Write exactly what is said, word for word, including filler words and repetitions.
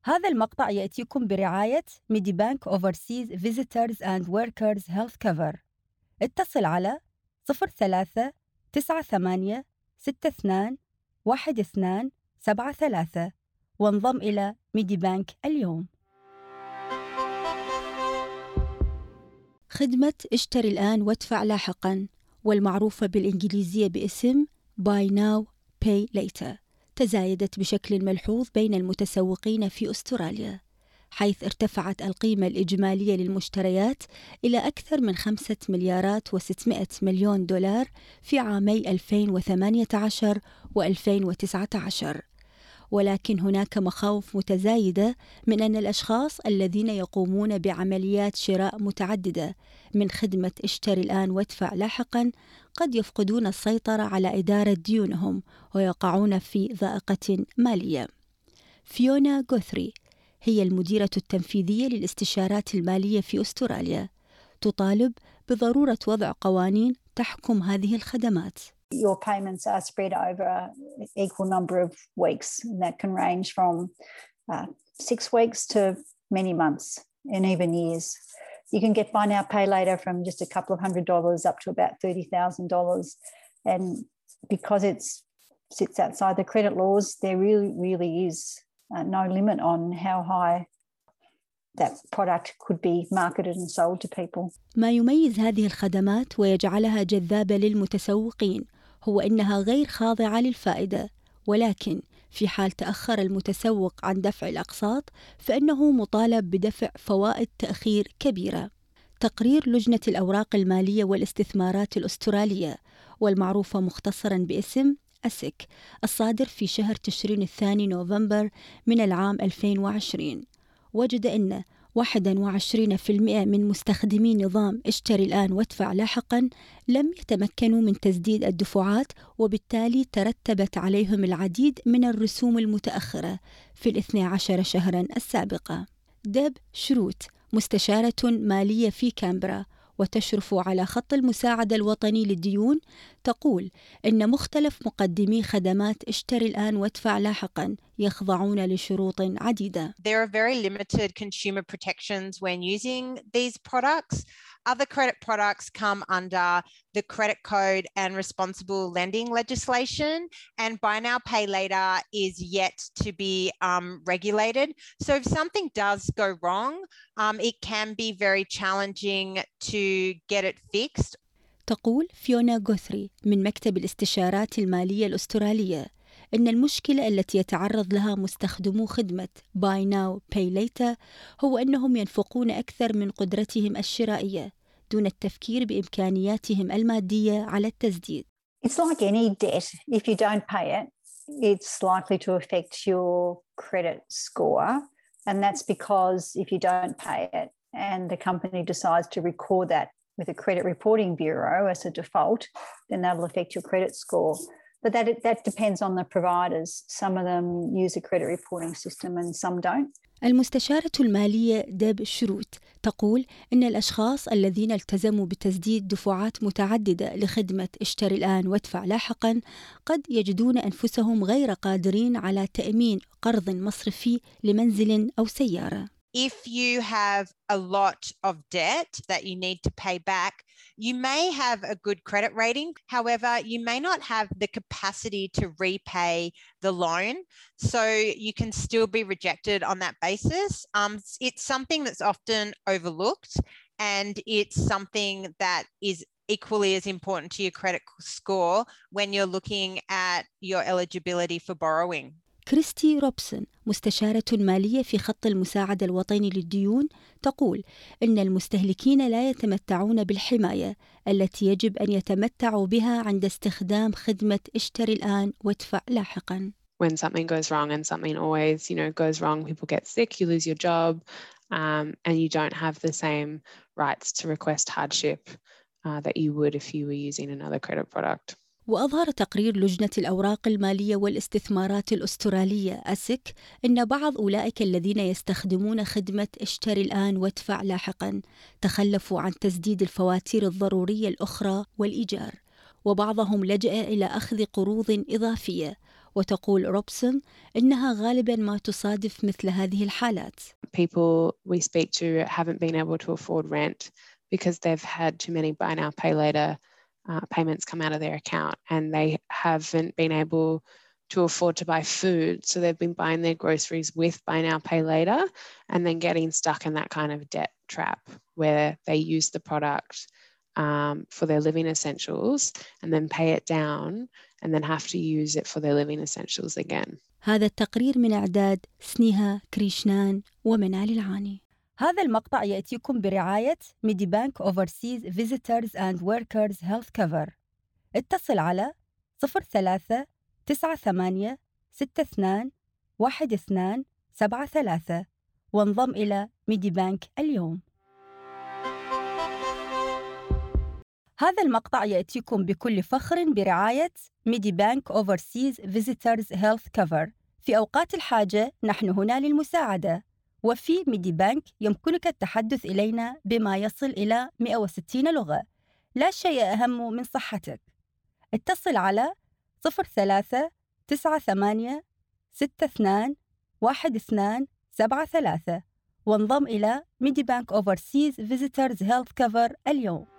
هذا المقطع يأتيكم برعاية ميدي بانك Overseas Visitors and Workers Health Cover. اتصل على صفر ثلاثة تسعة ثمانية ستة اثنان واحد اثنان سبعة ثلاثة وانضم إلى ميدي بانك اليوم. خدمة اشتري الآن وادفع لاحقاً، والمعروفة بالإنجليزية باسم Buy Now Pay Later، تزايدت بشكل ملحوظ بين المتسوقين في أستراليا، حيث ارتفعت القيمة الإجمالية للمشتريات إلى أكثر من خمسة مليارات وستمائة مليون دولار في عامي ألفين وثمانية عشر وألفين وتسعة عشر. ولكن هناك مخاوف متزايدة من أن الأشخاص الذين يقومون بعمليات شراء متعددة من خدمة اشتري الآن وادفع لاحقاً قد يفقدون السيطرة على إدارة ديونهم ويقعون في ضائقة مالية. فيونا غوثري هي المديرة التنفيذية للاستشارات المالية في أستراليا، تطالب بضرورة وضع قوانين تحكم هذه الخدمات. Your payments are spread over an equal number of weeks, and that can range from uh, six weeks to many months and even years. You can get buy now, pay later from just a couple of hundred dollars up to about thirty thousand dollars. And because it sits outside the credit laws, there really, really is uh, no limit on how high that product could be marketed and sold to people. ما يميز هذه الخدمات ويجعلها جذابة للمتسوقين هو إنها غير خاضعة للفائدة، ولكن في حال تأخر المتسوق عن دفع الأقساط فإنه مطالب بدفع فوائد تأخير كبيرة. تقرير لجنة الأوراق المالية والاستثمارات الأسترالية، والمعروفة مختصراً باسم أسك، الصادر في شهر تشرين الثاني نوفمبر من العام ألفين وعشرين، وجد أن واحد وعشرين بالمئة من مستخدمي نظام اشتري الآن وادفع لاحقاً لم يتمكنوا من تسديد الدفعات، وبالتالي ترتبت عليهم العديد من الرسوم المتأخرة في الاثنى عشر شهراً السابقة. ديب شروت مستشارة مالية في كامبرا وتشرف على خط المساعدة الوطني للديون، تقول إن مختلف مقدمي خدمات اشتري الآن وادفع لاحقاً يخضعون لشروط عديدة. There are very limited consumer protections when using these products. Other credit products come under the credit code and responsible lending legislation, and buy now, pay later is yet to be um, regulated. So if something does go wrong, um, it can be very challenging to get it fixed. تقول فيونا غوثري من مكتب الاستشارات المالية الأسترالية إن المشكلة التي يتعرض لها مستخدمو خدمة Buy Now Pay Later هو أنهم ينفقون أكثر من قدرتهم الشرائية دون التفكير بإمكانياتهم المادية على التسديد. It's like any debt. If you don't pay it, it's likely to affect your credit score. And that's because if you don't pay it and the company decides to record that with a credit reporting bureau as a default, then that'll affect your credit score. But that that depends on the providers. Some of them use a credit reporting system and some don't. المستشارة المالية ديب شروت تقول إن الأشخاص الذين التزموا بتسديد دفعات متعددة لخدمة اشتري الآن وادفع لاحقاً قد يجدون أنفسهم غير قادرين على تأمين قرض مصرفي لمنزل أو سيارة. If you have a lot of debt that you need to pay back, you may have a good credit rating. However, you may not have the capacity to repay the loan. So you can still be rejected on that basis. Um, it's something that's often overlooked, and it's something that is equally as important to your credit score when you're looking at your eligibility for borrowing. كريستي روبسون مستشارة مالية في خط المساعدة الوطني للديون تقول إن المستهلكين لا يتمتعون بالحماية التي يجب أن يتمتعوا بها عند استخدام خدمة اشتري الآن وادفع لاحقاً. When something goes wrong, and something always, you know, goes wrong, people get sick, you lose your job, um, and you don't have the same rights to request hardship uh, that you would if you were using another credit product. وأظهر تقرير لجنة الأوراق المالية والاستثمارات الأسترالية أسك أن بعض أولئك الذين يستخدمون خدمة اشتري الآن وادفع لاحقاً تخلفوا عن تسديد الفواتير الضرورية الأخرى والإيجار، وبعضهم لجأ إلى أخذ قروض إضافية، وتقول روبسون إنها غالباً ما تصادف مثل هذه الحالات. People we speak to haven't been able to afford rent because they've had too many buy now, pay later uh, payments come out of their account, and they haven't been able to afford to buy food. So they've been buying their groceries with buy now, pay later, and then getting stuck in that kind of debt trap where they use the product um, for their living essentials and then pay it down and then have to use it for their living essentials again. هذا التقرير من إعداد سنيها كريشنان ومنال العاني. هذا المقطع يأتيكم برعاية ميدي بانك Overseas Visitors and Workers Health Cover. اتصل على صفر ثلاثة تسعة ثمانية ستة اثنان واحد اثنان سبعة ثلاثة وانضم إلى ميدي بانك اليوم. هذا المقطع يأتيكم بكل فخر برعاية ميدي بانك Overseas Visitors Health Cover. في أوقات الحاجة نحن هنا للمساعدة، وفي ميدي بانك يمكنك التحدث إلينا بما يصل إلى مئة وستين لغة. لا شيء أهم من صحتك. اتصل على صفر ثلاثة تسعة ثمانية ستة اثنان واحد اثنان سبعة ثلاثة وانضم إلى ميدي بانك Overseas Visitors Health Cover اليوم.